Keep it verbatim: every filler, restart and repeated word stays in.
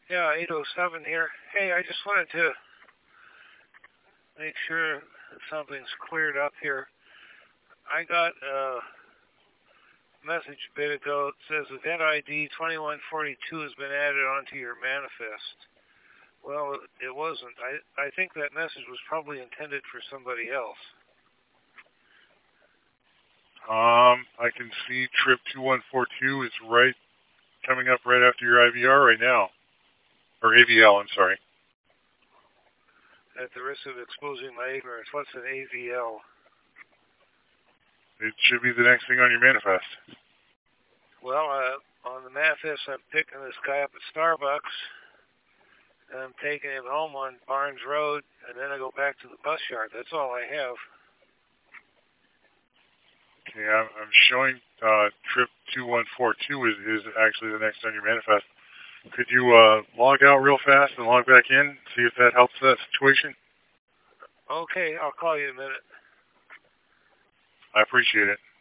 Yeah, eight oh seven here. Hey, I just wanted to make sure something's cleared up here. I got a message a bit ago that says event I D twenty-one forty-two has been added onto your manifest. Well, it wasn't. I, I think that message was probably intended for somebody else. Um, I can see trip two one four two is right, coming up right after your I V R right now. Or A V L, I'm sorry. At the risk of exposing my ignorance, what's an A V L? It should be the next thing on your manifest. Well, uh, on the manifest, I'm picking this guy up at Starbucks. And I'm taking him home on Barnes Road, and then I go back to the bus yard. That's all I have. Okay, I'm, I'm showing uh, trip two one four two is, is actually the next on your manifest. Could you uh, log out real fast and log back in, see if that helps that situation? Okay, I'll call you in a minute. I appreciate it.